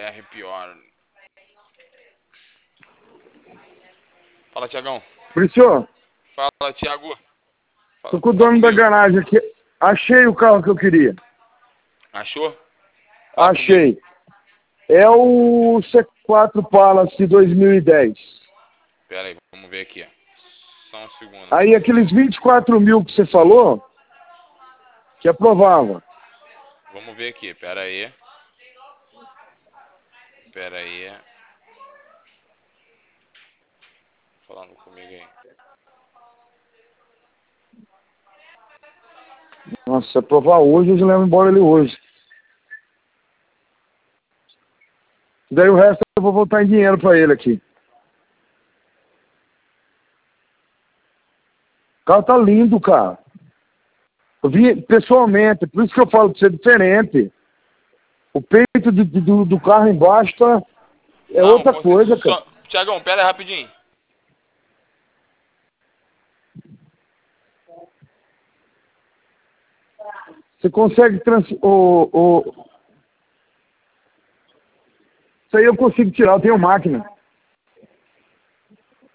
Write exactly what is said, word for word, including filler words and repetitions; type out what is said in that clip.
R pior. Fala, Tiagão. Policial, Fala, Tiago. tô com o dono da garagem aqui. Achei o carro que eu queria. Achou? Fala Achei. comigo. É o C quatro Palace dois mil e dez. Pera aí, vamos ver aqui. Só um segundo. Aí aqueles vinte e quatro mil que você falou, que aprovava. Vamos ver aqui, pera aí. Pera aí. Falando comigo aí. Nossa, se aprovar hoje, eles levam embora ele hoje. Daí o resto eu vou voltar em dinheiro pra ele aqui. O carro tá lindo, cara. Eu vi pessoalmente, por isso que eu falo que você é diferente. O peito do, do, do carro embaixo tá, é Não, outra com coisa, certeza. cara. Só... Tiagão, pera aí rapidinho. Você consegue trans... O, o... Isso aí eu consigo tirar, eu tenho máquina.